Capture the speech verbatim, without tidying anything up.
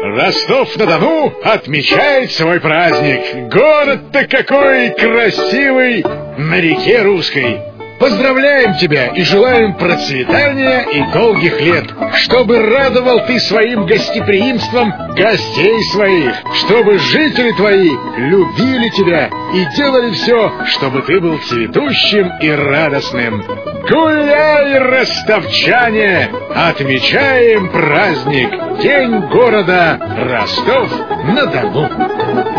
Ростов-на-Дону отмечает свой праздник. Город-то какой красивый на реке Русской. Поздравляем тебя и желаем процветания и долгих лет, чтобы радовал ты своим гостеприимством гостей своих, чтобы жители твои любили тебя и делали все, чтобы ты был цветущим и радостным. Гуляй, ростовчане! Отмечаем праздник, День города Ростов-на-Дону!